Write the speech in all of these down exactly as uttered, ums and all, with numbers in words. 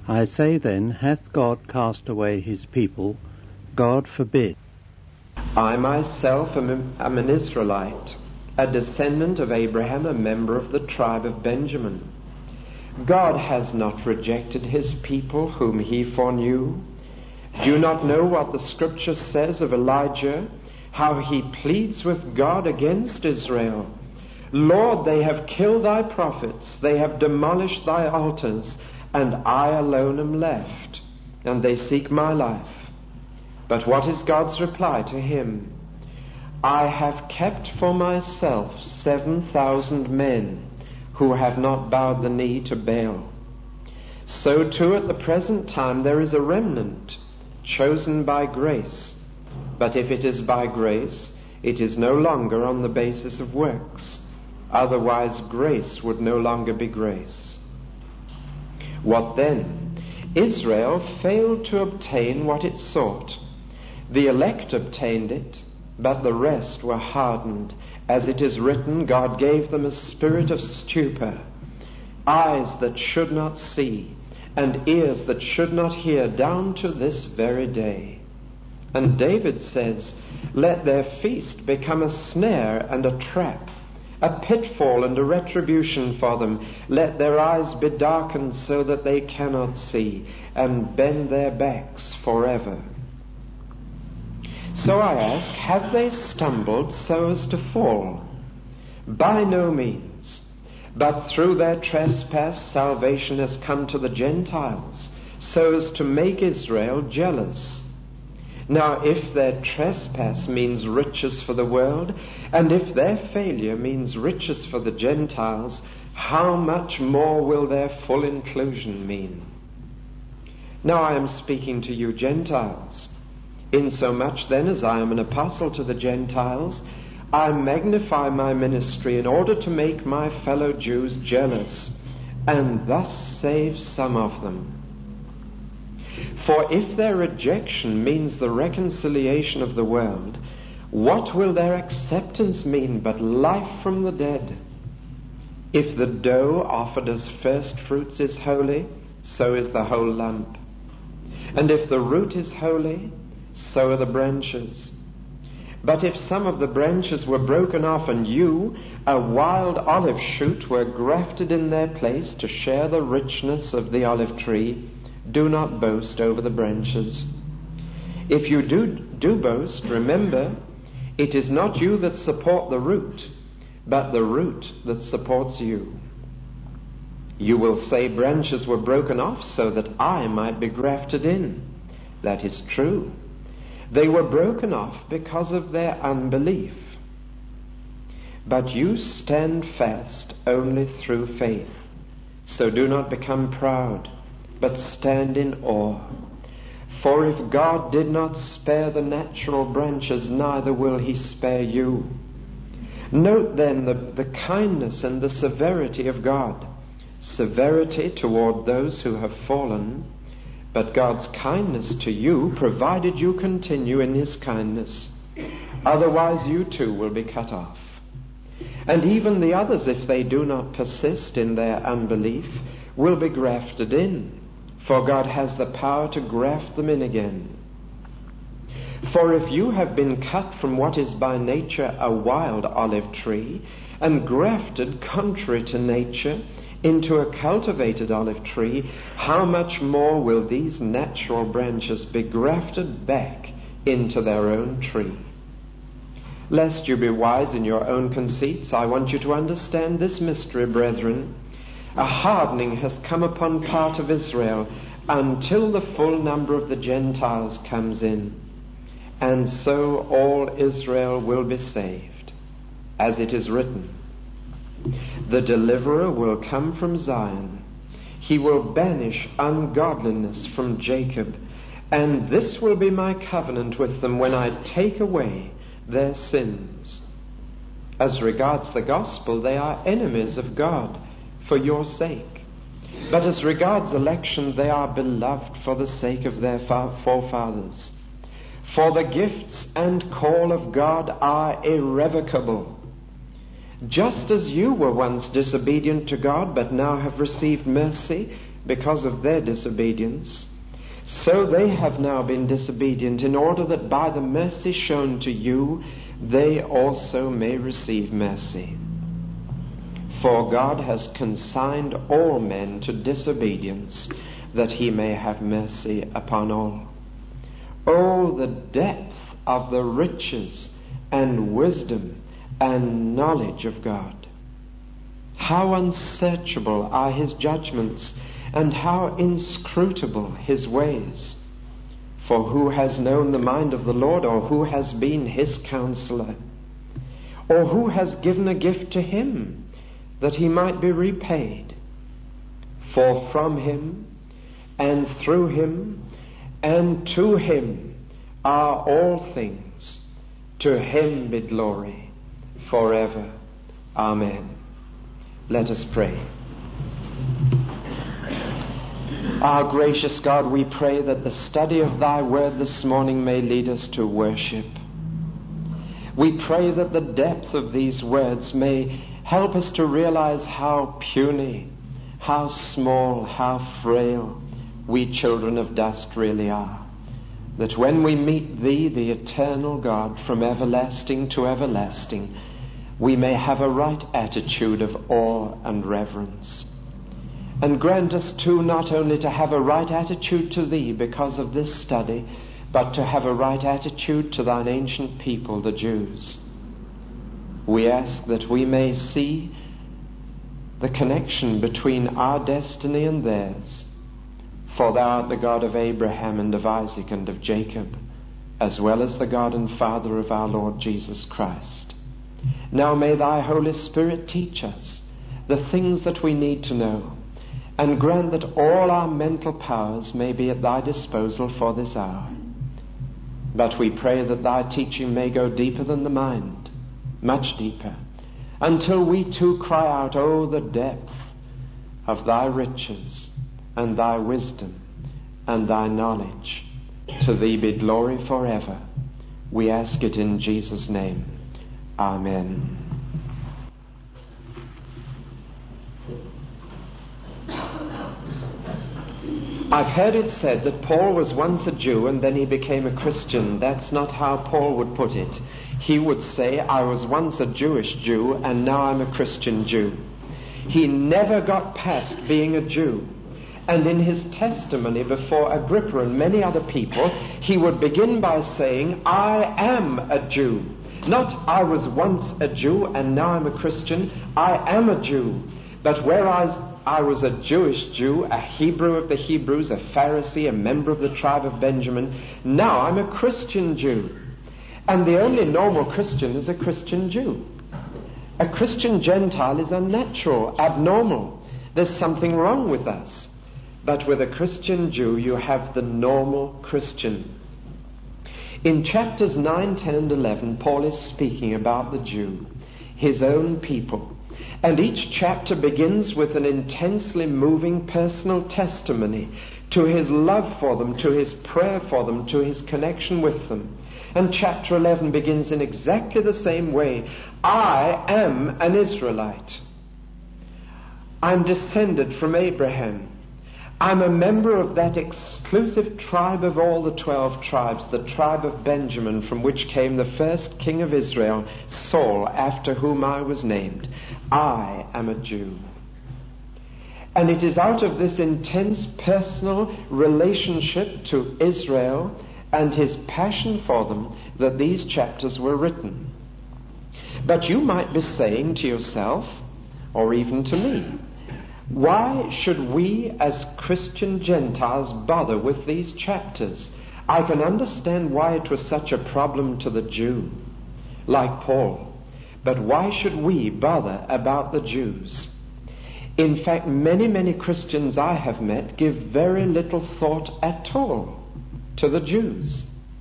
I say then, hath God cast away his people? God forbid. I myself am, am an Israelite, a descendant of Abraham, a member of the tribe of Benjamin. God has not rejected his people whom he foreknew. Do you not know what the scripture says of Elijah, how he pleads with God against Israel? Lord, they have killed thy prophets, they have demolished thy altars, and I alone am left, and they seek my life. But what is God's reply to him? I have kept for myself seven thousand men who have not bowed the knee to Baal. So too at the present time there is a remnant chosen by grace. But if it is by grace, it is no longer on the basis of works. Otherwise grace would no longer be grace. What then? Israel failed to obtain what it sought. The elect obtained it, but the rest were hardened. As it is written, God gave them a spirit of stupor, eyes that should not see, and ears that should not hear, down to this very day. And David says, let their feast become a snare and a trap, a pitfall and a retribution for them. Let their eyes be darkened so that they cannot see, and bend their backs forever. So I ask, have they stumbled so as to fall? By no means. But through their trespass, salvation has come to the Gentiles, so as to make Israel jealous. Now, if their trespass means riches for the world, and if their failure means riches for the Gentiles, how much more will their full inclusion mean? Now I am speaking to you Gentiles. Insomuch then as I am an apostle to the Gentiles, I magnify my ministry in order to make my fellow Jews jealous, and thus save some of them. For if their rejection means the reconciliation of the world, what will their acceptance mean but life from the dead? If the dough offered as first fruits is holy, so is the whole lump. And if the root is holy, so are the branches. But if some of the branches were broken off, and you, a wild olive shoot, were grafted in their place to share the richness of the olive tree, do not boast over the branches. If you do, do boast, remember, it is not you that support the root, but the root that supports you. You will say branches were broken off so that I might be grafted in. That is true. They were broken off because of their unbelief. But you stand fast only through faith. So do not become proud, but stand in awe. For if God did not spare the natural branches, neither will he spare you. Note then the, the kindness and the severity of God. Severity toward those who have fallen, but God's kindness to you, provided you continue in his kindness. Otherwise you too will be cut off. And even the others, if they do not persist in their unbelief, will be grafted in, for God has the power to graft them in again. For if you have been cut from what is by nature a wild olive tree, and grafted contrary to nature into a cultivated olive tree, how much more will these natural branches be grafted back into their own tree? Lest you be wise in your own conceits, I want you to understand this mystery, brethren. A hardening has come upon part of Israel until the full number of the Gentiles comes in. And so all Israel will be saved, as it is written. The deliverer will come from Zion. He will banish ungodliness from Jacob. And this will be my covenant with them when I take away their sins. As regards the gospel, they are enemies of God for your sake. But as regards election, they are beloved for the sake of their forefathers. For the gifts and call of God are irrevocable. Just as you were once disobedient to God, but now have received mercy, because of their disobedience, so they have now been disobedient, in order that by the mercy shown to you, they also may receive mercy. For God has consigned all men to disobedience, that he may have mercy upon all. Oh, the depth of the riches and wisdom and knowledge of God! How unsearchable are his judgments, and how inscrutable his ways! For who has known the mind of the Lord, or who has been his counselor? Or who has given a gift to him, that he might be repaid? For from him, and through him, and to him are all things. To him be glory forever. Amen. Let us pray. Our gracious God, we pray that the study of thy word this morning may lead us to worship. We pray that the depth of these words may help us to realize how puny, how small, how frail we children of dust really are. That when we meet thee, the eternal God, from everlasting to everlasting, we may have a right attitude of awe and reverence. And grant us too not only to have a right attitude to thee because of this study, but to have a right attitude to thine ancient people, the Jews. We ask that we may see the connection between our destiny and theirs. For thou art the God of Abraham and of Isaac and of Jacob, as well as the God and Father of our Lord Jesus Christ. Now may thy Holy Spirit teach us the things that we need to know, and grant that all our mental powers may be at thy disposal for this hour. But we pray that thy teaching may go deeper than the mind, much deeper, until we too cry out, "Oh, the depth of thy riches and thy wisdom and thy knowledge. To thee be glory forever." We ask it in Jesus' name. Amen. I've heard it said that Paul was once a Jew and then he became a Christian. That's not how Paul would put it. He would say, "I was once a Jewish Jew and now I'm a Christian Jew." He never got past being a Jew. And in his testimony before Agrippa and many other people, he would begin by saying, "I am a Jew." Not, "I was once a Jew and now I'm a Christian." I am a Jew. But whereas I was a Jewish Jew, a Hebrew of the Hebrews, a Pharisee, a member of the tribe of Benjamin, now I'm a Christian Jew. And the only normal Christian is a Christian Jew. A Christian Gentile is unnatural, abnormal. There's something wrong with us. But with a Christian Jew, you have the normal Christian. In chapters nine, ten, and eleven, Paul is speaking about the Jew, his own people. And each chapter begins with an intensely moving personal testimony to his love for them, to his prayer for them, to his connection with them. And chapter eleven begins in exactly the same way. I am an Israelite. I'm descended from Abraham. I'm a member of that exclusive tribe of all the twelve tribes, the tribe of Benjamin, from which came the first king of Israel, Saul, after whom I was named. I am a Jew. And it is out of this intense personal relationship to Israel and his passion for them that these chapters were written. But you might be saying to yourself, or even to me, why should we as Christian Gentiles bother with these chapters? I can understand why it was such a problem to the Jew, like Paul. But why should we bother about the Jews? In fact, many, many Christians I have met give very little thought at all to the Jews.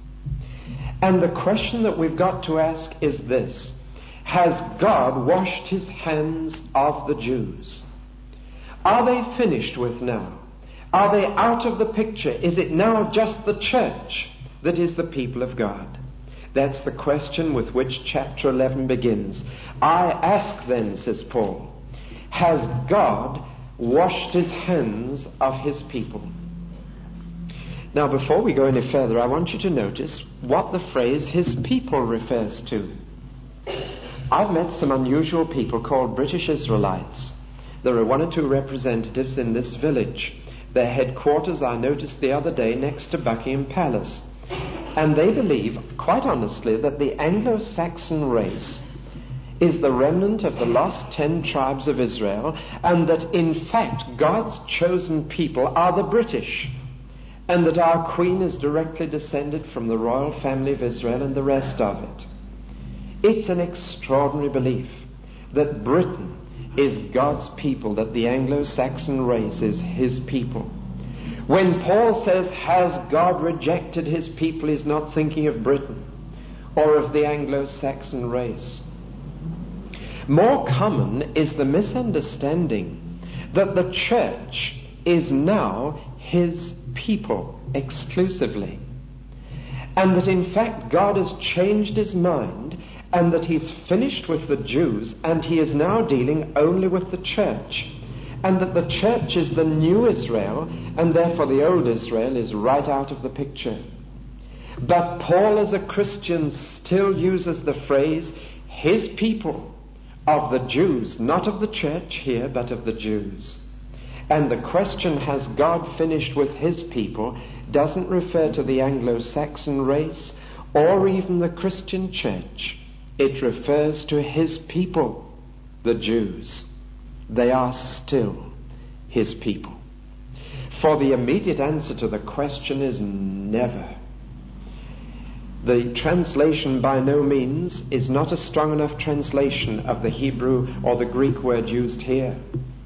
And the question that we've got to ask is this: has God washed his hands of the Jews? Are they finished with now? Are they out of the picture? Is it now just the church that is the people of God? That's the question with which chapter eleven begins. I ask then, says Paul, has God washed his hands of his people. Now, before we go any further, I want you to notice what the phrase his people refers to. I've met some unusual people called British Israelites. There are one or two representatives in this village. Their headquarters, I noticed the other day, next to Buckingham Palace. And they believe, quite honestly, that the Anglo-Saxon race is the remnant of the lost ten tribes of Israel, and that in fact God's chosen people are the British, and that our Queen is directly descended from the royal family of Israel and the rest of it. It's an extraordinary belief that Britain is God's people, that the Anglo-Saxon race is his people. When Paul says, has God rejected his people, he's not thinking of Britain or of the Anglo-Saxon race. More common is the misunderstanding that the church is now his people exclusively, and that in fact God has changed his mind, and that he's finished with the Jews and he is now dealing only with the church, and that the church is the new Israel, and therefore the old Israel is right out of the picture. But Paul, as a Christian, still uses the phrase his people, of the Jews, not of the church here, but of the Jews. And the question, has God finished with his people, doesn't refer to the Anglo-Saxon race or even the Christian church. It refers to his people, the Jews. They are still his people. For the immediate answer to the question is never. The translation by no means is not a strong enough translation of the Hebrew or the Greek word used here.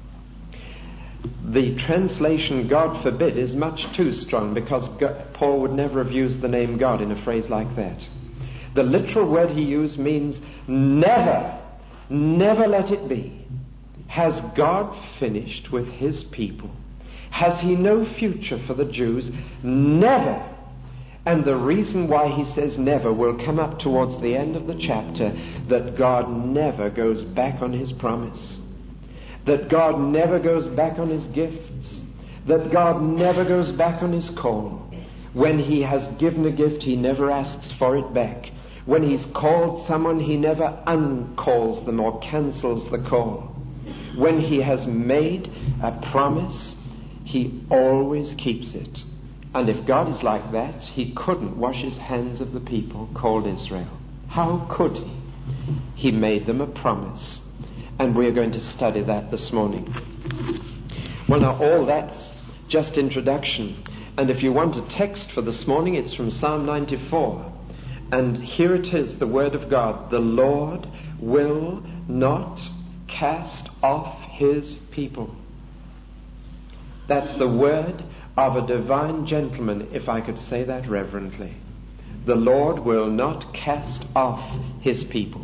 The translation, God forbid, is much too strong, because God, Paul would never have used the name God in a phrase like that. The literal word he used means never, never let it be. Has God finished with his people? Has he no future for the Jews? Never. And the reason why he says never will come up towards the end of the chapter, that God never goes back on his promise, that God never goes back on his gifts, that God never goes back on his call. When he has given a gift, he never asks for it back. When he's called someone, he never uncalls them or cancels the call. When he has made a promise, he always keeps it. And if God is like that, he couldn't wash his hands of the people called Israel. How could he? He made them a promise. And we're going to study that this morning. Well, now, all that's just introduction. And if you want a text for this morning, it's from Psalm ninety-four. And here it is, the word of God. The Lord will not cast off his people. That's the word of a divine gentleman, if I could say that reverently. The Lord will not cast off his people.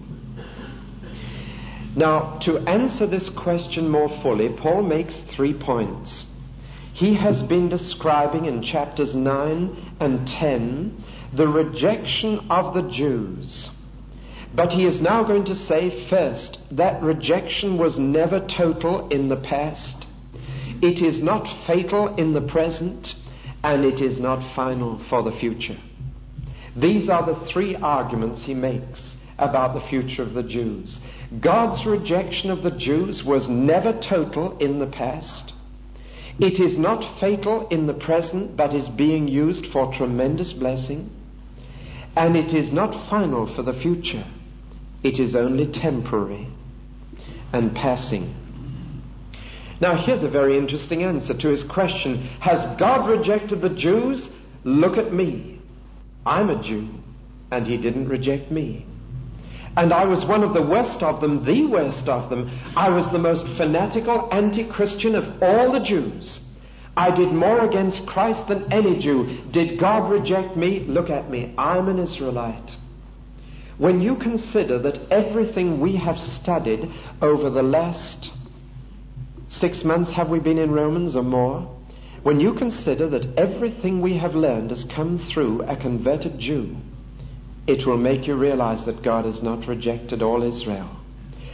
Now, to answer this question more fully, Paul makes three points. He has been describing in chapters nine and ten the rejection of the Jews. But he is now going to say, first, that rejection was never total in the past. It is not fatal in the present, and it is not final for the future. These are the three arguments he makes about the future of the Jews. God's rejection of the Jews was never total in the past. It is not fatal in the present, but is being used for tremendous blessing. And it is not final for the future. It is only temporary and passing. Now, here's a very interesting answer to his question. Has God rejected the Jews? Look at me. I'm a Jew, and he didn't reject me. And I was one of the worst of them, the worst of them. I was the most fanatical anti-Christian of all the Jews. I did more against Christ than any Jew. Did God reject me? Look at me. I'm an Israelite. When you consider that everything we have studied over the last six months, have we been in Romans or more? When you consider that everything we have learned has come through a converted Jew, it will make you realize that God has not rejected all Israel.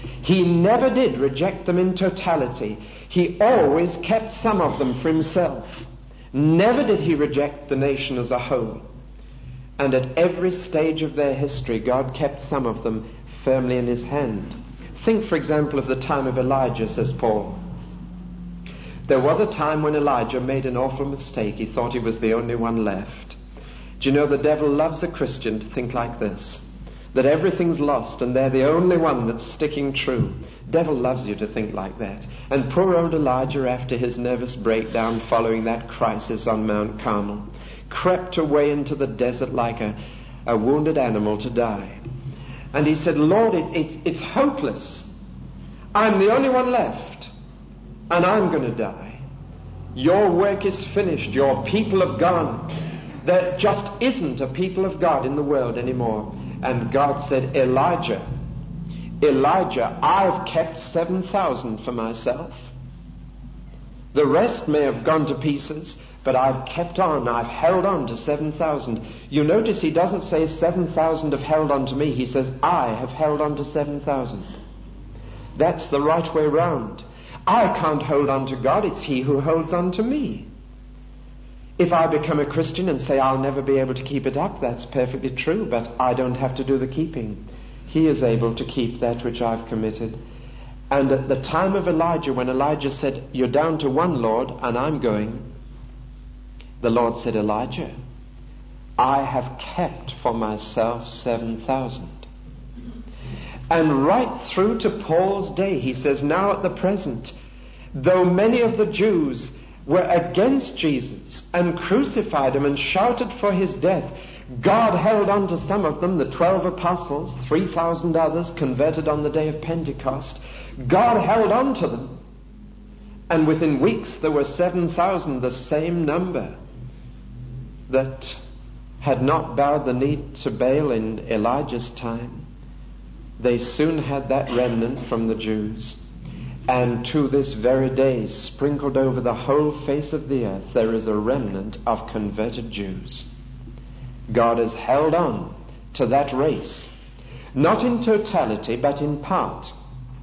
He never did reject them in totality. He always kept some of them for himself. Never did he reject the nation as a whole. And at every stage of their history, God kept some of them firmly in his hand. Think, for example, of the time of Elijah, says Paul. There was a time when Elijah made an awful mistake. He thought he was the only one left. Do you know, the devil loves a Christian to think like this, that everything's lost and they're the only one that's sticking true. Devil loves you to think like that. And poor old Elijah, after his nervous breakdown following that crisis on Mount Carmel, crept away into the desert like a, a wounded animal to die. And he said, Lord, it, it, it's hopeless. I'm the only one left, and I'm going to die. Your work is finished. Your people have gone. There just isn't a people of God in the world anymore. And God said, Elijah, Elijah, I've kept seven thousand for myself. The rest may have gone to pieces, but I've kept on. I've held on to seven thousand. You notice he doesn't say seven thousand have held on to me. He says, I have held on to seven thousand. That's the right way round. I can't hold on to God. It's he who holds on to me. If I become a Christian and say I'll never be able to keep it up, that's perfectly true, but I don't have to do the keeping. He is able to keep that which I've committed. And at the time of Elijah, when Elijah said, you're down to one, Lord, and I'm going, the Lord said, Elijah, I have kept for myself seven thousand. And right through to Paul's day, he says, now at the present, though many of the Jews were against Jesus and crucified him and shouted for his death, God held on to some of them, the twelve apostles, three thousand others converted on the day of Pentecost. God held on to them. And within weeks there were seven thousand, the same number, that had not bowed the knee to Baal in Elijah's time. They soon had that remnant from the Jews. And to this very day, sprinkled over the whole face of the earth, there is a remnant of converted Jews. God has held on to that race, not in totality, but in part.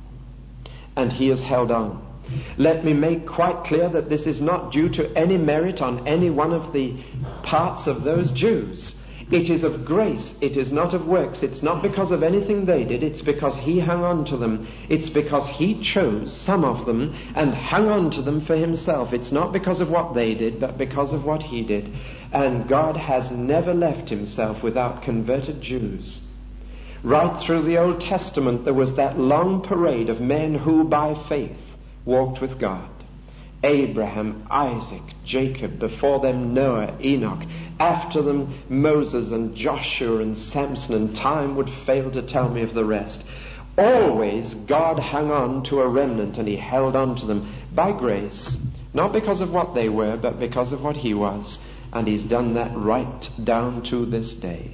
And he has held on. Let me make quite clear that this is not due to any merit on any one of the parts of those Jews. It is of grace. It is not of works. It's not because of anything they did. It's because he hung on to them. It's because he chose some of them and hung on to them for himself. It's not because of what they did, but because of what he did. And God has never left himself without converted Jews. Right through the Old Testament, there was that long parade of men who by faith walked with God. Abraham, Isaac, Jacob, before them Noah, Enoch, after them Moses and Joshua and Samson, and time would fail to tell me of the rest. Always God hung on to a remnant, and he held on to them by grace, not because of what they were, but because of what he was. And he's done that right down to this day.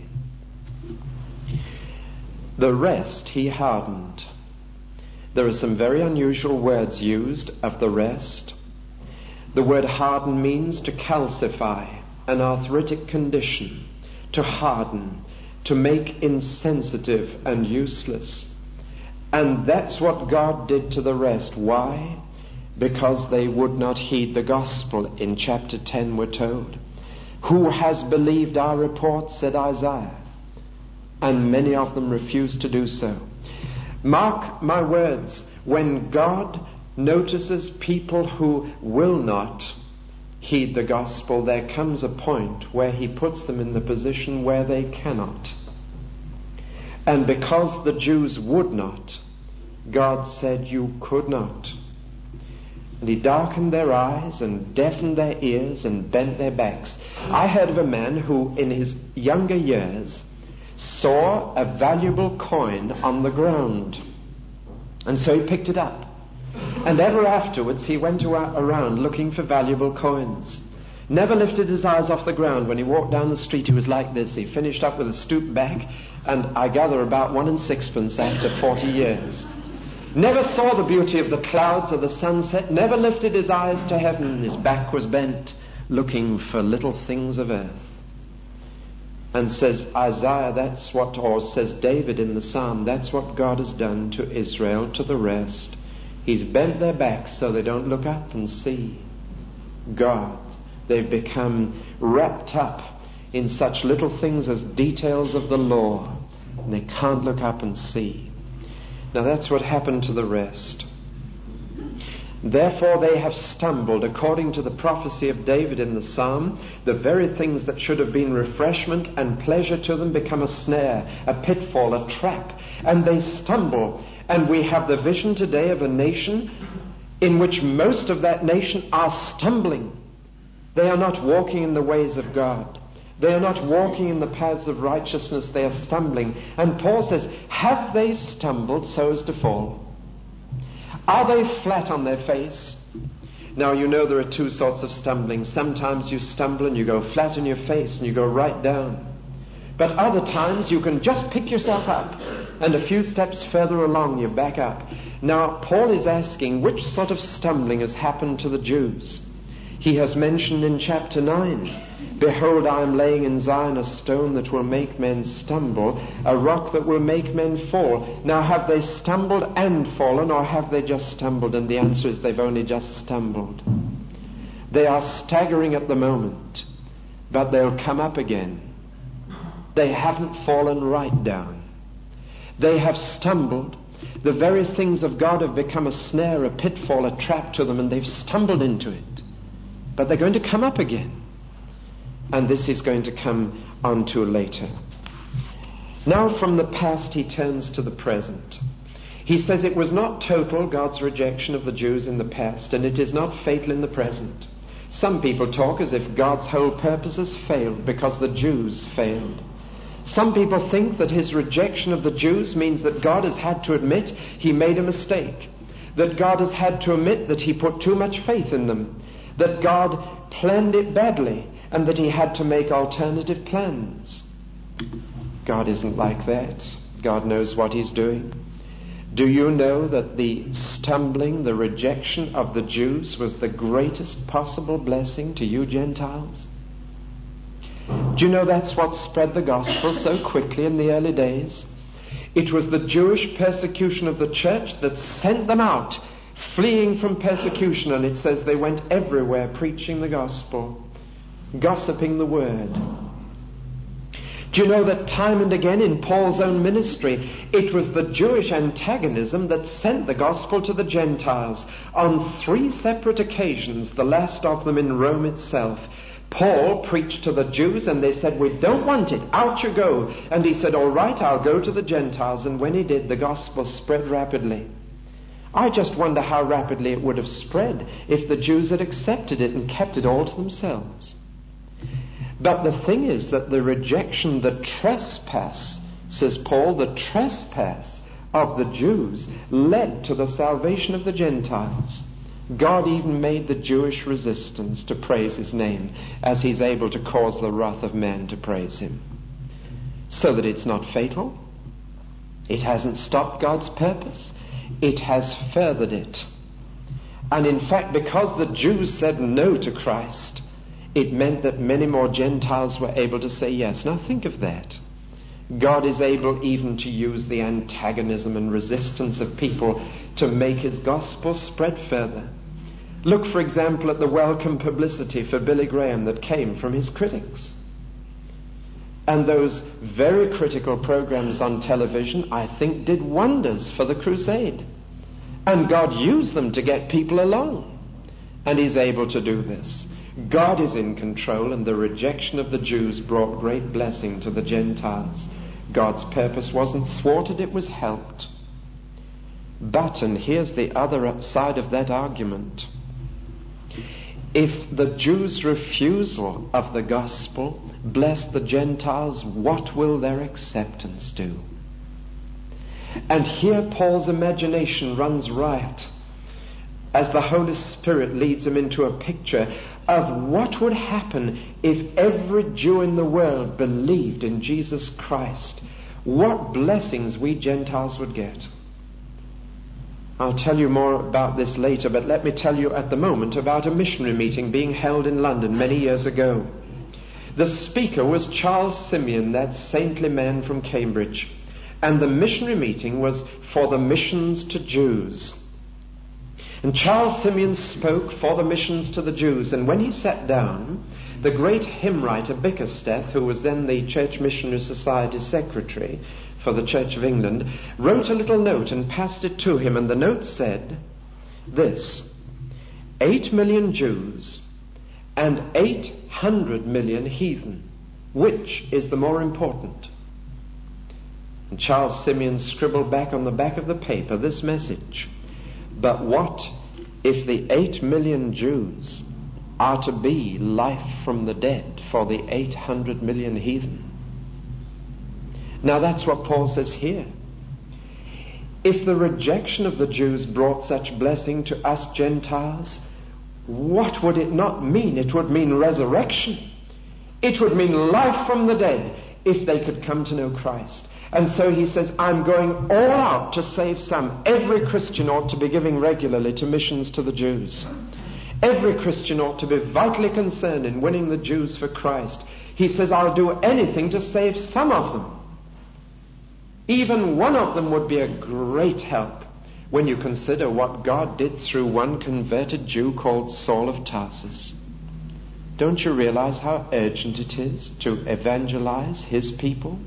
The rest he hardened. There are some very unusual words used of the rest. The word harden means to calcify, an arthritic condition, to harden, to make insensitive and useless. And that's what God did to the rest. Why? Because they would not heed the gospel. In chapter ten we're told, who has believed our report, said Isaiah, and many of them refused to do so. Mark my words, when God notices people who will not heed the gospel, there comes a point where he puts them in the position where they cannot. And because the Jews would not, God said, you could not. And he darkened their eyes and deafened their ears and bent their backs. I heard of a man who in his younger years saw a valuable coin on the ground, and so he picked it up. And ever afterwards he went around looking for valuable coins. Never lifted his eyes off the ground. When he walked down the street he was like this. He finished up with a stoop back, and I gather about one and sixpence after forty years. Never saw the beauty of the clouds or the sunset. Never lifted his eyes to heaven. His back was bent, looking for little things of earth. and says Isaiah, that's what, or says David in the Psalm, that's what God has done to Israel, to the rest. He's bent their backs so they don't look up and see God. They've become wrapped up in such little things as details of the law, and they can't look up and see. Now that's what happened to the rest. Therefore they have stumbled, according to the prophecy of David in the Psalm. The very things that should have been refreshment and pleasure to them become a snare, a pitfall, a trap, and they stumble. And we have the vision today of a nation in which most of that nation are stumbling. They are not walking in the ways of God. They are not walking in the paths of righteousness. They are stumbling. And Paul says, have they stumbled so as to fall? Are they flat on their face? Now, you know there are two sorts of stumbling. Sometimes you stumble and you go flat on your face and you go right down. But other times you can just pick yourself up, and a few steps further along you back up. Now, Paul is asking which sort of stumbling has happened to the Jews. He has mentioned in chapter nine, behold, I am laying in Zion a stone that will make men stumble, a rock that will make men fall. Now, have they stumbled and fallen, or have they just stumbled? And the answer is they've only just stumbled. They are staggering at the moment, but they'll come up again. They haven't fallen right down. They have stumbled. The very things of God have become a snare, a pitfall, a trap to them, and they've stumbled into it. But they're going to come up again. And this is going to come on to later. Now from the past he turns to the present. He says it was not total, God's rejection of the Jews in the past, and it is not fatal in the present. Some people talk as if God's whole purposes failed because the Jews failed. Some people think that his rejection of the Jews means that God has had to admit he made a mistake, that God has had to admit that he put too much faith in them, that God planned it badly, and that he had to make alternative plans. God isn't like that. God knows what he's doing. Do you know that the stumbling, the rejection of the Jews was the greatest possible blessing to you Gentiles? Do you know that's what spread the gospel so quickly in the early days? It was the Jewish persecution of the church that sent them out, fleeing from persecution, and it says they went everywhere preaching the gospel, gossiping the word. Do you know that time and again in Paul's own ministry, it was the Jewish antagonism that sent the gospel to the Gentiles on three separate occasions, the last of them in Rome itself. Paul preached to the Jews and they said, we don't want it, out you go. And he said, all right, I'll go to the Gentiles. And when he did, the gospel spread rapidly. I just wonder how rapidly it would have spread if the Jews had accepted it and kept it all to themselves. But the thing is that the rejection, the trespass, says Paul, the trespass of the Jews led to the salvation of the Gentiles. God even made the Jewish resistance to praise his name, as he's able to cause the wrath of men to praise him. So that it's not fatal. It hasn't stopped God's purpose. It has furthered it. And in fact, because the Jews said no to Christ, it meant that many more Gentiles were able to say yes. Now think of that. God is able even to use the antagonism and resistance of people to make his gospel spread further. Look, for example, at the welcome publicity for Billy Graham that came from his critics. And those very critical programs on television, I think, did wonders for the crusade. And God used them to get people along. And he's able to do this. God is in control, and the rejection of the Jews brought great blessing to the Gentiles. God's purpose wasn't thwarted, it was helped. But, and here's the other side of that argument, if the Jews' refusal of the gospel bless the Gentiles, what will their acceptance do? And here Paul's imagination runs riot as the Holy Spirit leads him into a picture of what would happen if every Jew in the world believed in Jesus Christ. What blessings we Gentiles would get. I'll tell you more about this later, but let me tell you at the moment about a missionary meeting being held in London many years ago. The speaker was Charles Simeon, that saintly man from Cambridge. And the missionary meeting was for the missions to Jews. And Charles Simeon spoke for the missions to the Jews. And when he sat down, the great hymn writer Bickersteth, who was then the Church Missionary Society secretary for the Church of England, wrote a little note and passed it to him. And the note said this: eight million Jews and eight hundred million heathen. Which is the more important? And Charles Simeon scribbled back on the back of the paper this message: but what if the eight million Jews are to be life from the dead for the eight hundred million heathen? Now that's what Paul says here. If the rejection of the Jews brought such blessing to us Gentiles, what would it not mean? It would mean resurrection. It would mean life from the dead if they could come to know Christ. And so he says, I'm going all out to save some. Every Christian ought to be giving regularly to missions to the Jews. Every Christian ought to be vitally concerned in winning the Jews for Christ. He says, I'll do anything to save some of them. Even one of them would be a great help when you consider what God did through one converted Jew called Saul of Tarsus. Don't you realize how urgent it is to evangelize his people?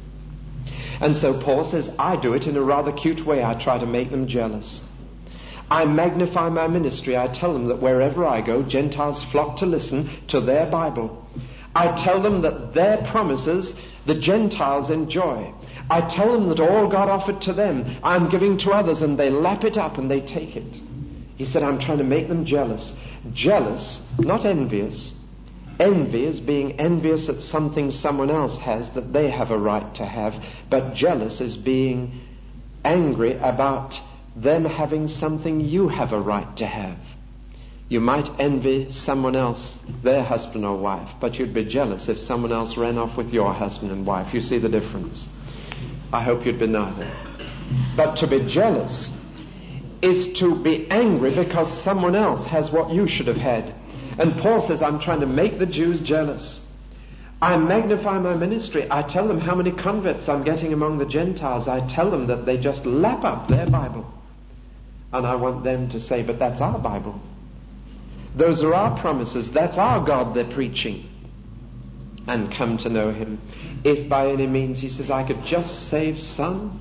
And so Paul says, I do it in a rather cute way. I try to make them jealous. I magnify my ministry. I tell them that wherever I go, Gentiles flock to listen to their Bible. I tell them that their promises the Gentiles enjoy. I tell them that all God offered to them, I'm giving to others, and they lap it up and they take it. He said, I'm trying to make them jealous. Jealous, not envious. Envy is being envious at something someone else has that they have a right to have. But jealous is being angry about them having something you have a right to have. You might envy someone else, their husband or wife, but you'd be jealous if someone else ran off with your husband and wife. You see the difference? I hope you'd be neither. But to be jealous is to be angry because someone else has what you should have had. And Paul says, I'm trying to make the Jews jealous. I magnify my ministry. I tell them how many converts I'm getting among the Gentiles. I tell them that they just lap up their Bible. And I want them to say, but that's our Bible. Those are our promises. That's our God they're preaching. And come to know him. If by any means, he says, I could just save some.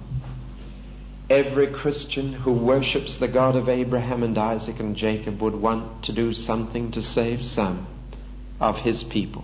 Every Christian who worships the God of Abraham and Isaac and Jacob would want to do something to save some of his people.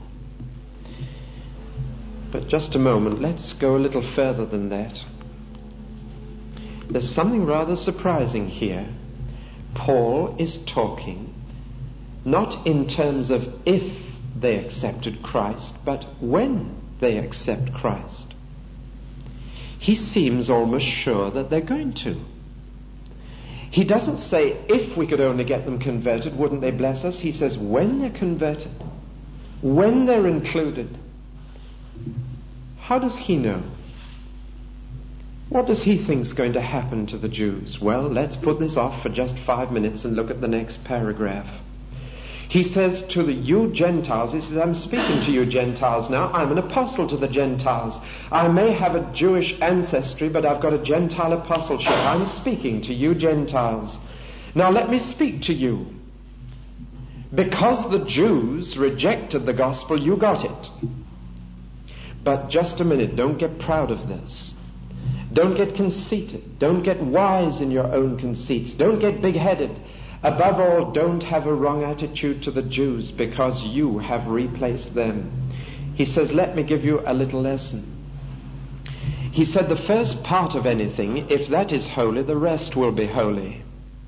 But just a moment, let's go a little further than that. There's something rather surprising here. Paul is talking not in terms of if they accepted Christ, but when they accept Christ. He seems almost sure that they're going to. He doesn't say, if we could only get them converted, wouldn't they bless us? He says, when they're converted, when they're included. How does he know? What does he think is going to happen to the Jews? Well, let's put this off for just five minutes and look at the next paragraph. He says to the you Gentiles, he says, I'm speaking to you Gentiles now. I'm an apostle to the Gentiles. I may have a Jewish ancestry, but I've got a Gentile apostleship. I'm speaking to you Gentiles. Now let me speak to you. Because the Jews rejected the gospel, you got it. But just a minute, don't get proud of this. Don't get conceited. Don't get wise in your own conceits. Don't get big-headed. Above all, don't have a wrong attitude to the Jews because you have replaced them. He says, let me give you a little lesson. He said, the first part of anything, if that is holy, the rest will be holy.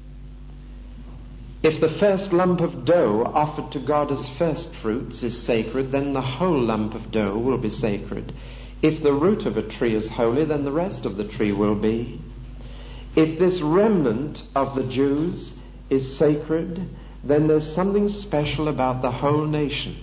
If the first lump of dough offered to God as first fruits is sacred, then the whole lump of dough will be sacred. If the root of a tree is holy, then the rest of the tree will be. If this remnant of the Jews is sacred, then there's something special about the whole nation.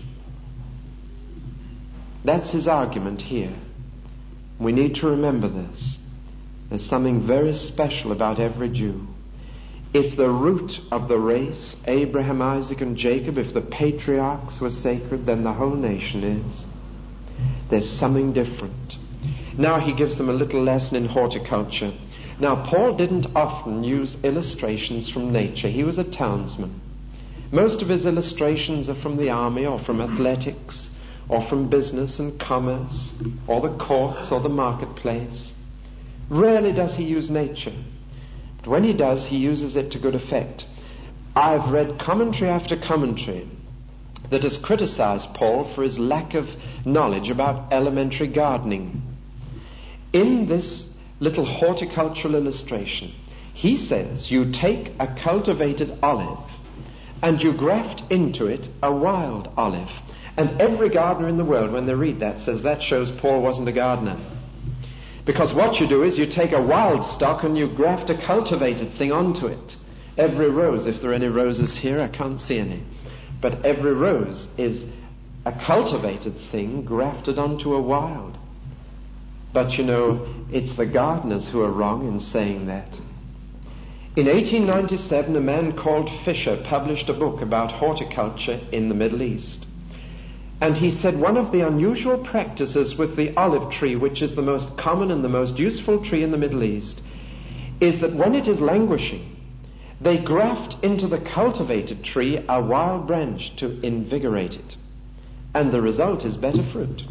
That's his argument here. We need to remember this. There's something very special about every Jew. If the root of the race, Abraham, Isaac, and Jacob, if the patriarchs were sacred, then the whole nation is. There's something different. Now he gives them a little lesson in horticulture. Now, Paul didn't often use illustrations from nature. He was a townsman. Most of his illustrations are from the army or from athletics or from business and commerce or the courts or the marketplace. Rarely does he use nature. But when he does, he uses it to good effect. I've read commentary after commentary that has criticized Paul for his lack of knowledge about elementary gardening. In this little horticultural illustration, he says you take a cultivated olive and you graft into it a wild olive. And every gardener in the world, when they read that, says that shows Paul wasn't a gardener. Because what you do is you take a wild stock and you graft a cultivated thing onto it. Every rose, if there are any roses here, I can't see any. But every rose is a cultivated thing grafted onto a wild. But you know, it's the gardeners who are wrong in saying that. In eighteen ninety-seven, a man called Fisher published a book about horticulture in the Middle East. And he said one of the unusual practices with the olive tree, which is the most common and the most useful tree in the Middle East, is that when it is languishing, they graft into the cultivated tree a wild branch to invigorate it. And the result is better fruit.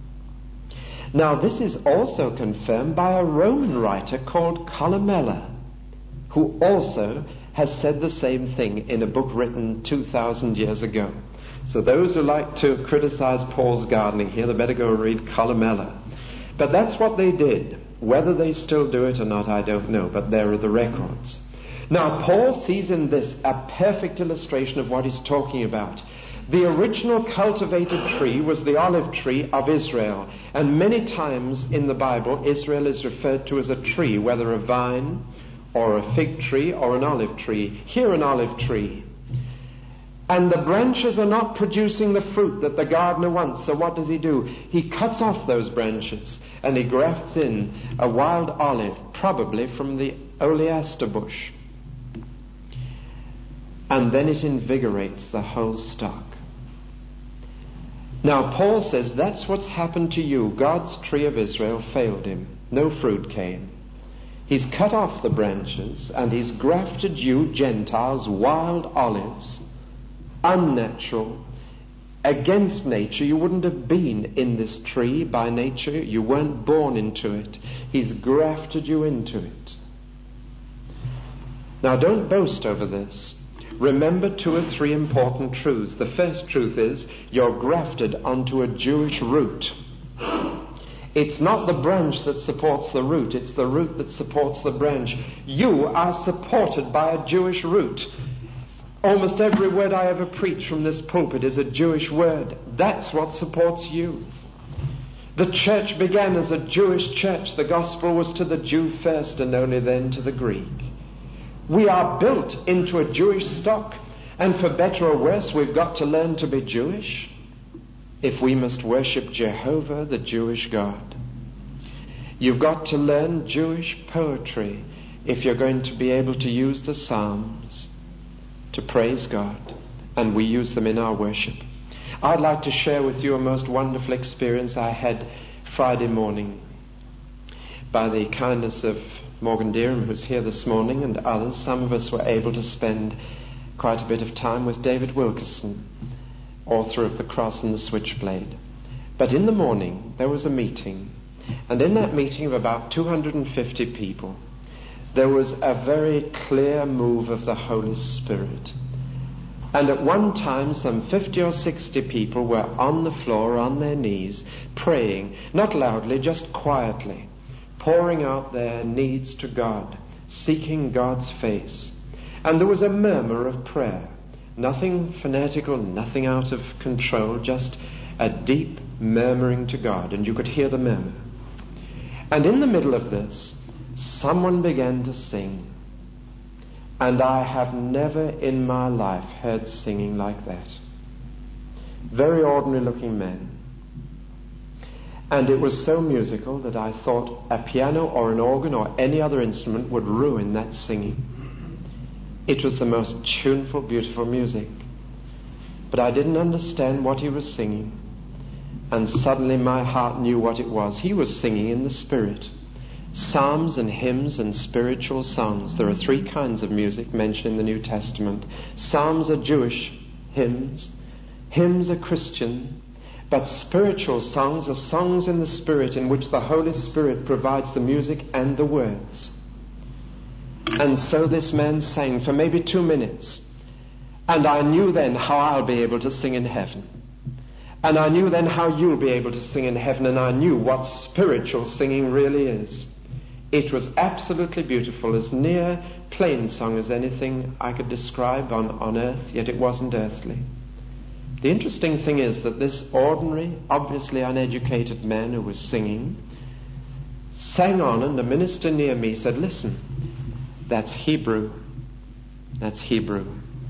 Now, this is also confirmed by a Roman writer called Columella, who also has said the same thing in a book written two thousand years ago. So those who like to criticize Paul's gardening here, they better go read Columella. But that's what they did. Whether they still do it or not, I don't know, but there are the records. Now, Paul sees in this a perfect illustration of what he's talking about. The original cultivated tree was the olive tree of Israel. And many times in the Bible, Israel is referred to as a tree, whether a vine or a fig tree or an olive tree. Here, an olive tree. And the branches are not producing the fruit that the gardener wants. So what does he do? He cuts off those branches and he grafts in a wild olive, probably from the oleaster bush. And then it invigorates the whole stock. Now, Paul says that's what's happened to you. God's tree of Israel failed him. No fruit came. He's cut off the branches and he's grafted you, Gentiles, wild olives, unnatural, against nature. You wouldn't have been in this tree by nature. You weren't born into it. He's grafted you into it. Now, don't boast over this. Remember two or three important truths. The first truth is you're grafted onto a Jewish root. It's not the branch that supports the root. It's the root that supports the branch. You are supported by a Jewish root. Almost every word I ever preach from this pulpit is a Jewish word. That's what supports you. The church began as a Jewish church. The gospel was to the Jew first and only then to the Greek. We are built into a Jewish stock, and for better or worse, we've got to learn to be Jewish if we must worship Jehovah, the Jewish God. You've got to learn Jewish poetry if you're going to be able to use the Psalms to praise God, and we use them in our worship. I'd like to share with you a most wonderful experience I had Friday morning. By the kindness of Morgan Deerham, who's here this morning, and others, some of us were able to spend quite a bit of time with David Wilkerson, author of The Cross and the Switchblade. But in the morning, there was a meeting, and in that meeting of about two hundred fifty people, there was a very clear move of the Holy Spirit. And at one time, some fifty or sixty people were on the floor, on their knees, praying, not loudly, just quietly, pouring out their needs to God, seeking God's face. And there was a murmur of prayer. Nothing fanatical, nothing out of control, just a deep murmuring to God. And you could hear the murmur. And in the middle of this, someone began to sing. And I have never in my life heard singing like that. Very ordinary looking men. And it was so musical that I thought a piano or an organ or any other instrument would ruin that singing. It was the most tuneful, beautiful music. But I didn't understand what he was singing. And suddenly my heart knew what it was. He was singing in the Spirit. Psalms and hymns and spiritual songs. There are three kinds of music mentioned in the New Testament. Psalms are Jewish hymns. Hymns are Christian. But spiritual songs are songs in the Spirit in which the Holy Spirit provides the music and the words. And so this man sang for maybe two minutes. And I knew then how I'll be able to sing in heaven. And I knew then how you'll be able to sing in heaven, and I knew what spiritual singing really is. It was absolutely beautiful, as near plain song as anything I could describe on, on earth, yet it wasn't earthly. The interesting thing is that this ordinary, obviously uneducated man who was singing sang on, and the minister near me said, "Listen, that's Hebrew. That's Hebrew."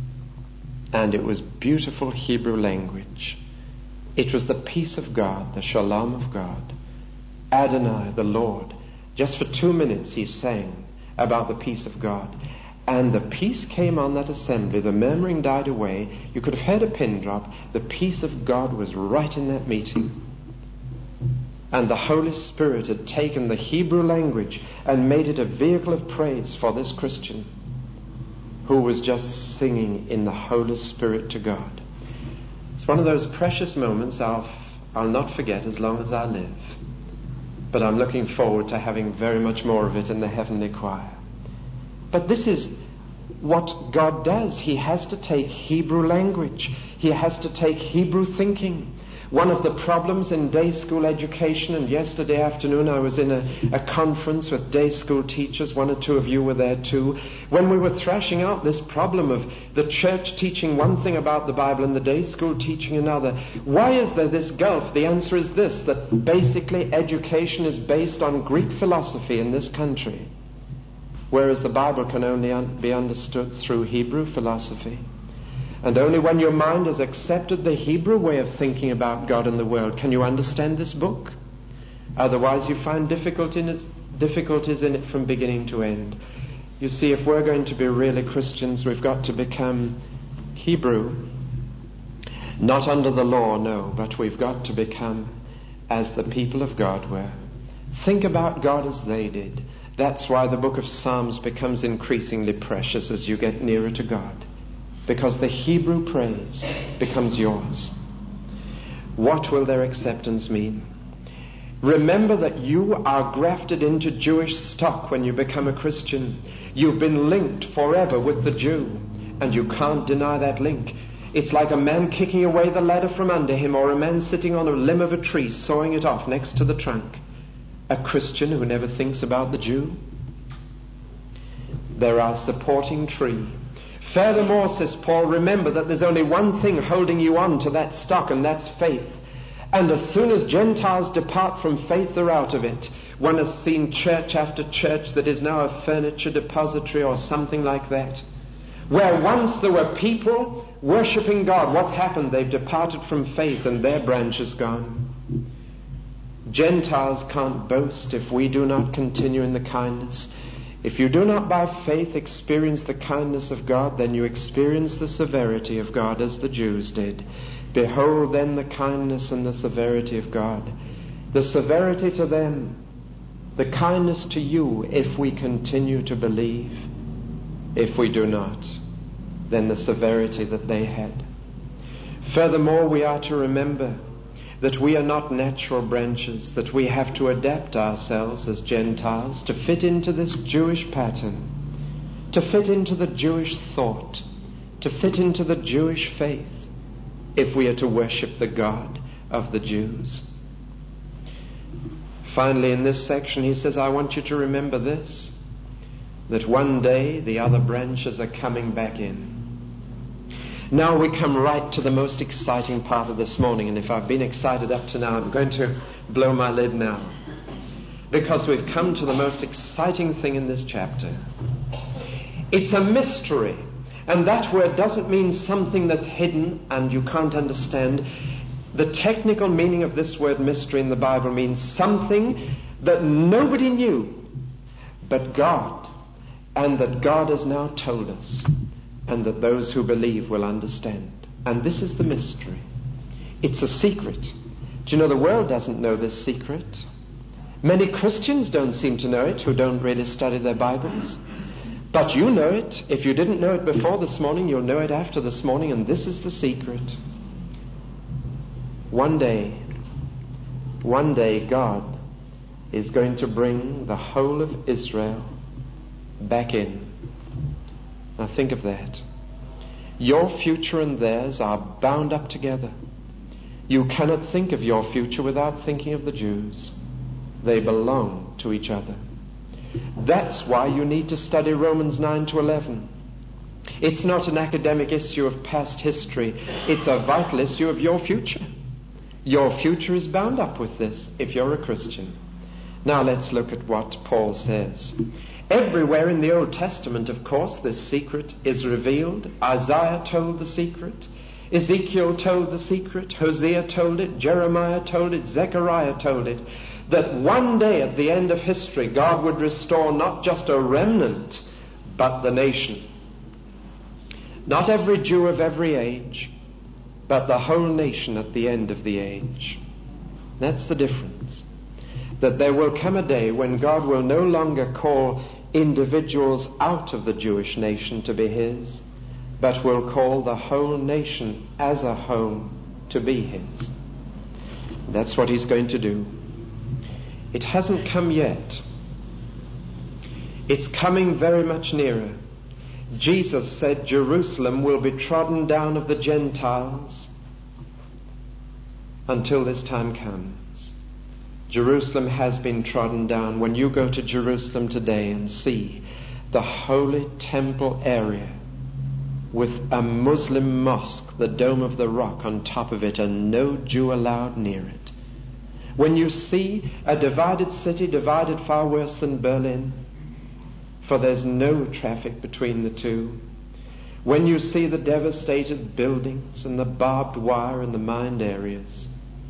And it was beautiful Hebrew language. It was the peace of God, the shalom of God. Adonai, the Lord. Just for two minutes he sang about the peace of God. And the peace came on that assembly. The murmuring died away. You could have heard a pin drop. The peace of God was right in that meeting. And the Holy Spirit had taken the Hebrew language and made it a vehicle of praise for this Christian who was just singing in the Holy Spirit to God. It's one of those precious moments I'll, I'll not forget as long as I live. But I'm looking forward to having very much more of it in the heavenly choir. But this is what God does. He has to take Hebrew language. He has to take Hebrew thinking. One of the problems in day school education, and yesterday afternoon I was in a, a conference with day school teachers, one or two of you were there too, when we were thrashing out this problem of the church teaching one thing about the Bible and the day school teaching another. Why is there this gulf? The answer is this, that basically education is based on Greek philosophy in this country, whereas the Bible can only un- be understood through Hebrew philosophy. And only when your mind has accepted the Hebrew way of thinking about God and the world can you understand this book. Otherwise you find difficulty in it, difficulties in it from beginning to end. You see, if we're going to be really Christians, we've got to become Hebrew. Not under the law, no, but we've got to become as the people of God were. Think about God as they did. That's why the book of Psalms becomes increasingly precious as you get nearer to God. Because the Hebrew praise becomes yours. What will their acceptance mean? Remember that you are grafted into Jewish stock when you become a Christian. You've been linked forever with the Jew, and you can't deny that link. It's like a man kicking away the ladder from under him, or a man sitting on a limb of a tree sawing it off next to the trunk. A Christian who never thinks about the Jew. They're our supporting tree. Furthermore, says Paul, remember that there's only one thing holding you on to that stock, and that's faith. And as soon as Gentiles depart from faith, they're out of it. One has seen church after church that is now a furniture depository or something like that. Where once there were people worshipping God, what's happened? They've departed from faith and their branch is gone. Gentiles can't boast if we do not continue in the kindness. If you do not by faith experience the kindness of God, then you experience the severity of God as the Jews did. Behold then the kindness and the severity of God. The severity to them, the kindness to you if we continue to believe. If we do not, then the severity that they had. Furthermore, we are to remember that we are not natural branches, that we have to adapt ourselves as Gentiles to fit into this Jewish pattern, to fit into the Jewish thought, to fit into the Jewish faith, if we are to worship the God of the Jews. Finally, in this section, he says, I want you to remember this, that one day the other branches are coming back in. Now we come right to the most exciting part of this morning, and if I've been excited up to now, I'm going to blow my lid now. Because we've come to the most exciting thing in this chapter. It's a mystery, and that word doesn't mean something that's hidden and you can't understand. The technical meaning of this word mystery in the Bible means something that nobody knew but God, and that God has now told us. and that those who believe will understand. And this is the mystery. It's a secret. Do you know the world doesn't know this secret? Many Christians don't seem to know it who don't really study their Bibles. But you know it. If you didn't know it before this morning, you'll know it after this morning, and this is the secret. One day, one day God is going to bring the whole of Israel back in. Now think of that. Your future and theirs are bound up together. You cannot think of your future without thinking of the Jews. They belong to each other. That's why you need to study Romans nine to eleven. It's not an academic issue of past history. It's a vital issue of your future. Your future is bound up with this if you're a Christian. Now let's look at what Paul says. Everywhere in the Old Testament, of course, this secret is revealed. Isaiah told the secret. Ezekiel told the secret. Hosea told it. Jeremiah told it. Zechariah told it. That one day at the end of history, God would restore not just a remnant, but the nation. Not every Jew of every age, but the whole nation at the end of the age. That's the difference. That there will come a day when God will no longer call individuals out of the Jewish nation to be His, but will call the whole nation as a whole to be His. That's what He's going to do. It hasn't come yet. It's coming very much nearer. Jesus said Jerusalem will be trodden down of the Gentiles until this time comes. Jerusalem has been trodden down. When you go to Jerusalem today and see the holy temple area with a Muslim mosque, the Dome of the Rock on top of it, and no Jew allowed near it. When you see a divided city, divided far worse than Berlin, for there's no traffic between the two. When you see the devastated buildings and the barbed wire in the mined areas,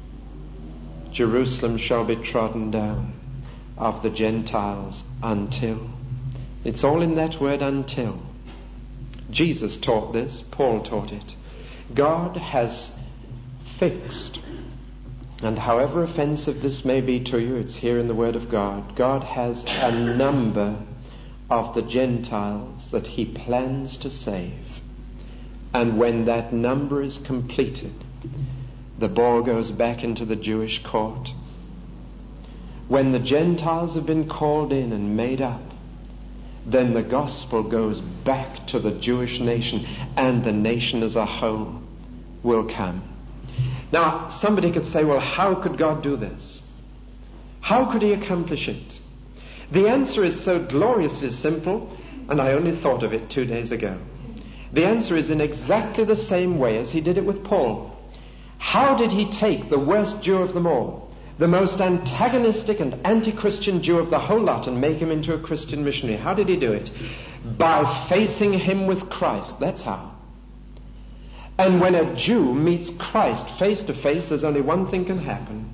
Jerusalem shall be trodden down of the Gentiles until. It's all in that word until. Jesus taught this, Paul taught it. God has fixed, and however offensive this may be to you, it's here in the Word of God. God has a number of the Gentiles that He plans to save. And when that number is completed, the ball goes back into the Jewish court. When the Gentiles have been called in and made up, then the gospel goes back to the Jewish nation, and the nation as a whole will come. Now, somebody could say, well, how could God do this? How could He accomplish it? The answer is so gloriously simple, and I only thought of it two days ago. The answer is in exactly the same way as He did it with Paul. How did He take the worst Jew of them all, the most antagonistic and anti-Christian Jew of the whole lot, and make him into a Christian missionary? How did He do it? By facing him with Christ. That's how. And when a Jew meets Christ face to face, there's only one thing can happen.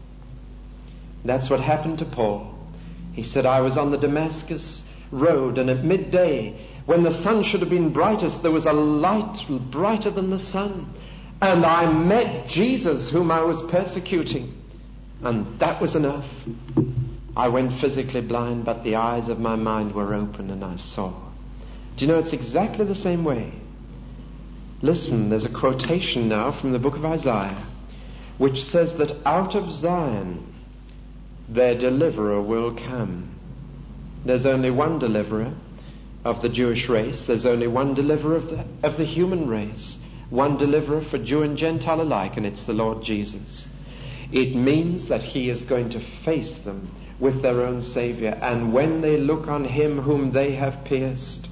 That's what happened to Paul. He said, I was on the Damascus road, and at midday, when the sun should have been brightest, there was a light brighter than the sun. And I met Jesus, whom I was persecuting. And that was enough. I went physically blind, but the eyes of my mind were open, and I saw. Do you know, it's exactly the same way. Listen, there's a quotation now from the book of Isaiah, which says that out of Zion their deliverer will come. There's only one deliverer of the Jewish race. There's only one deliverer of the, of the human race. One deliverer for Jew and Gentile alike, and it's the Lord Jesus. It means that He is going to face them with their own Savior. And when they look on Him whom they have pierced,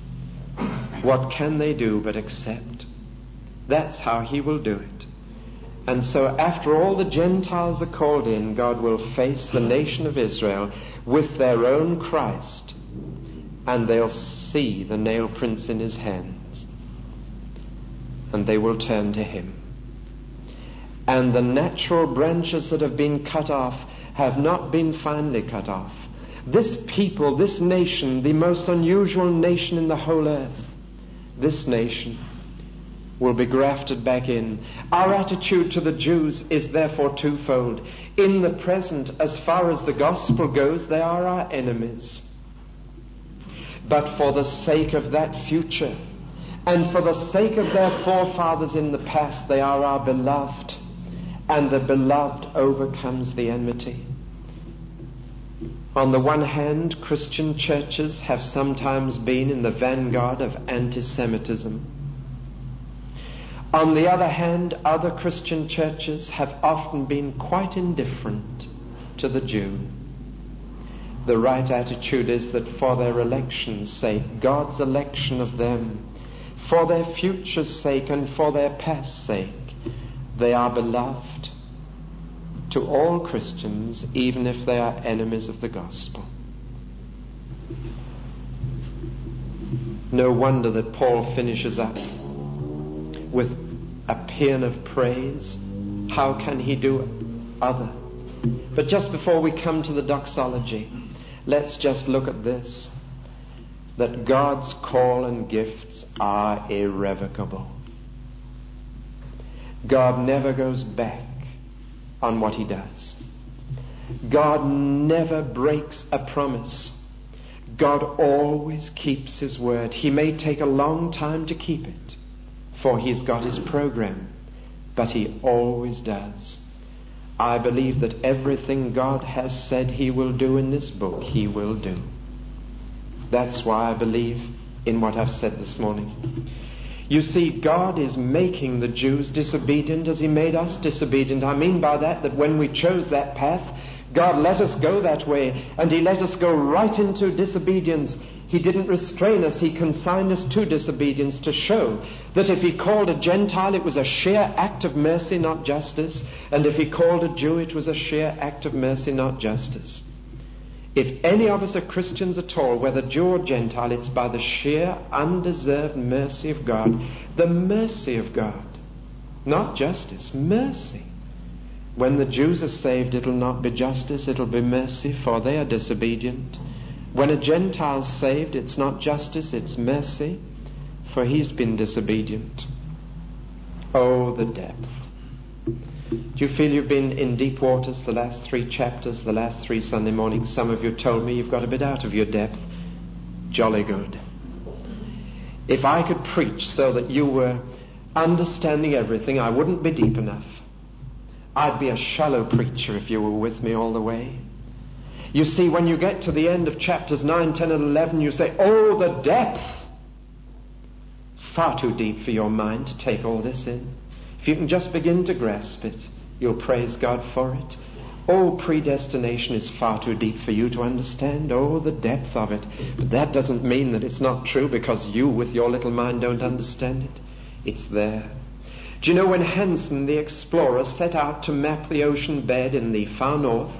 what can they do but accept? That's how He will do it. And so after all the Gentiles are called in, God will face the nation of Israel with their own Christ, and they'll see the nail prints in His hands, and they will turn to Him. And the natural branches that have been cut off have not been finally cut off. This people, this nation, the most unusual nation in the whole earth, this nation will be grafted back in. Our attitude to the Jews is therefore twofold. In the present, as far as the gospel goes, they are our enemies. But for the sake of that future, and for the sake of their forefathers in the past, they are our beloved. And the beloved overcomes the enmity. On the one hand, Christian churches have sometimes been in the vanguard of anti-Semitism. On the other hand, other Christian churches have often been quite indifferent to the Jew. The right attitude is that for their election's sake, God's election of them, for their future's sake and for their past's sake, they are beloved to all Christians, even if they are enemies of the gospel. No wonder that Paul finishes up with a paean of praise. How can he do other? But just before we come to the doxology, let's just look at this, that God's call and gifts are irrevocable. God never goes back on what he does. God never breaks a promise. God always keeps his word. He may take a long time to keep it, for he's got his program, but he always does. I believe that everything God has said he will do in this book, he will do. That's why I believe in what I've said this morning. You see, God is making the Jews disobedient as he made us disobedient. I mean by that that when we chose that path, God let us go that way, and he let us go right into disobedience. He didn't restrain us. He consigned us to disobedience to show that if he called a Gentile, it was a sheer act of mercy, not justice. And if he called a Jew, it was a sheer act of mercy, not justice. If any of us are Christians at all, whether Jew or Gentile, it's by the sheer, undeserved mercy of God. The mercy of God. Not justice, mercy. When the Jews are saved, it'll not be justice, it'll be mercy, for they are disobedient. When a Gentile's saved, it's not justice, it's mercy, for he's been disobedient. Oh, the depth. Do you feel you've been in deep waters the last three chapters, the last three Sunday mornings? Some of you told me you've got a bit out of your depth. Jolly good. If I could preach so that you were understanding everything, I wouldn't be deep enough. I'd be a shallow preacher if you were with me all the way. You see, when you get to the end of chapters nine, ten, and eleven, you say, oh, the depth! Far too deep for your mind to take all this in. If you can just begin to grasp it, you'll praise God for it. Oh, predestination is far too deep for you to understand. Oh, the depth of it. But that doesn't mean that it's not true because you, with your little mind, don't understand it. It's there. Do you know when Hansen, the explorer, set out to map the ocean bed in the far north,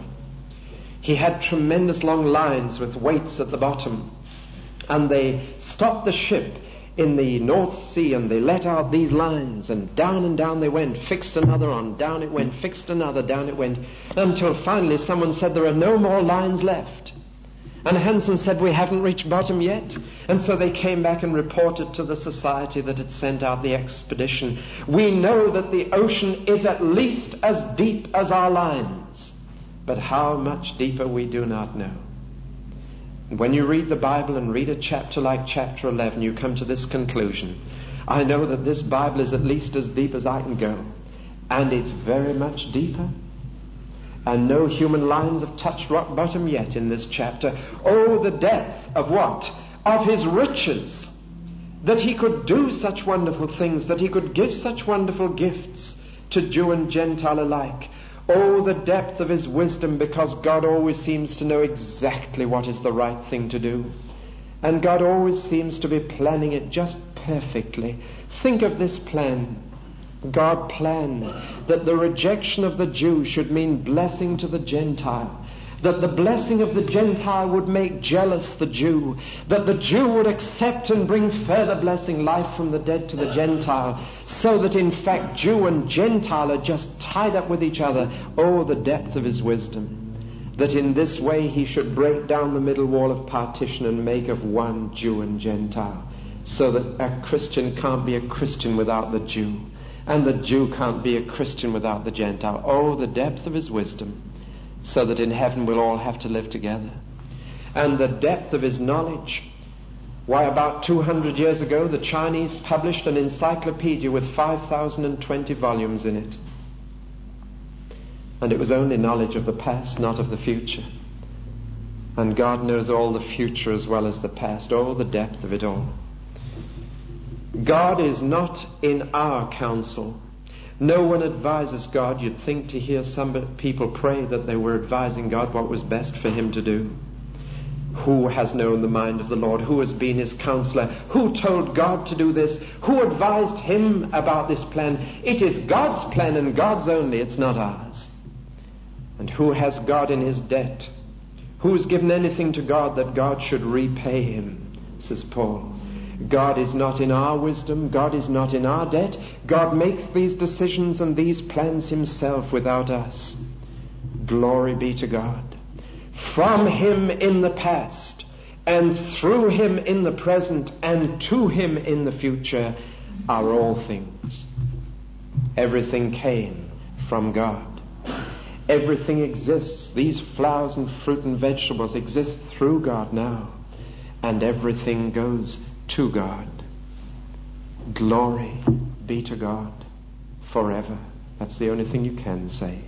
he had tremendous long lines with weights at the bottom. And they stopped the ship in the North Sea and they let out these lines, and down and down they went, fixed another on, down it went, fixed another, down it went, until finally someone said there are no more lines left. And Hansen said, we haven't reached bottom yet. And so they came back and reported to the society that had sent out the expedition. We know that the ocean is at least as deep as our lines. But how much deeper we do not know. When you read the Bible and read a chapter like chapter eleven, you come to this conclusion. I know that this Bible is at least as deep as I can go. And it's very much deeper. And no human lines have touched rock bottom yet in this chapter. Oh, the depth of what? Of his riches. That he could do such wonderful things, that he could give such wonderful gifts to Jew and Gentile alike. Oh, the depth of his wisdom, because God always seems to know exactly what is the right thing to do. And God always seems to be planning it just perfectly. Think of this plan. God planned that the rejection of the Jew should mean blessing to the Gentile. That the blessing of the Gentile would make jealous the Jew. That the Jew would accept and bring further blessing, life from the dead to the Gentile. So that in fact Jew and Gentile are just tied up with each other. Oh, the depth of his wisdom. That in this way he should break down the middle wall of partition and make of one Jew and Gentile. so that a Christian can't be a Christian without the Jew, and the Jew can't be a Christian without the Gentile. Oh, the depth of his wisdom, so that in heaven we'll all have to live together. And the depth of his knowledge. Why, about two hundred years ago, the Chinese published an encyclopedia with five thousand twenty volumes in it. And it was only knowledge of the past, not of the future. And God knows all the future as well as the past. Oh, the depth of it all. God is not in our counsel. No one advises God. You'd think to hear some people pray that they were advising God what was best for him to do. Who has known the mind of the Lord? Who has been his counselor? Who told God to do this? Who advised him about this plan? It is God's plan and God's only. It's not ours. And who has God in his debt? Who has given anything to God that God should repay him? Says Paul. God is not in our wisdom. God is not in our debt. God makes these decisions and these plans himself without us. Glory be to God. From him in the past, and through him in the present, and to him in the future are all things. Everything came from God. Everything exists. These flowers and fruit and vegetables exist through God now. And everything goes to God. Glory be to God forever. That's the only thing you can say.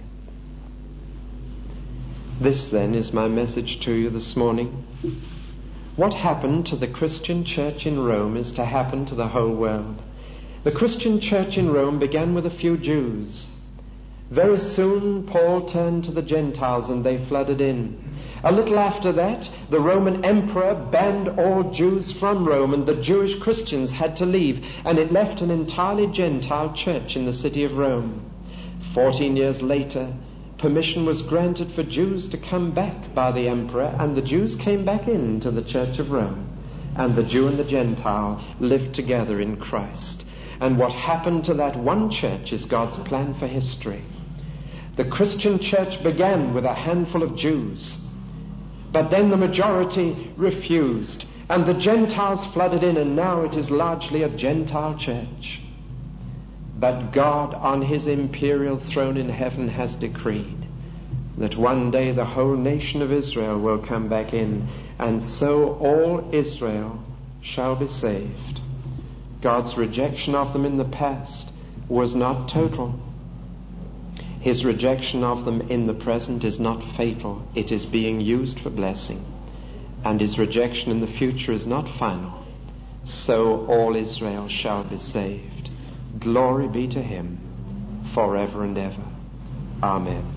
This then is my message to you this morning. What happened to the Christian church in Rome is to happen to the whole world. The Christian church in Rome began with a few Jews. Very soon Paul turned to the Gentiles and they flooded in. A little after that, the Roman emperor banned all Jews from Rome, and the Jewish Christians had to leave, and it left an entirely Gentile church in the city of Rome. Fourteen years later, permission was granted for Jews to come back by the emperor, and the Jews came back into the Church of Rome, and the Jew and the Gentile lived together in Christ. And what happened to that one church is God's plan for history. The Christian church began with a handful of Jews, but then the majority refused, and the Gentiles flooded in, and now it is largely a Gentile church. But God on his imperial throne in heaven has decreed that one day the whole nation of Israel will come back in, and so all Israel shall be saved. God's rejection of them in the past was not total. His rejection of them in the present is not fatal. It is being used for blessing. And his rejection in the future is not final. So all Israel shall be saved. Glory be to him forever and ever. Amen.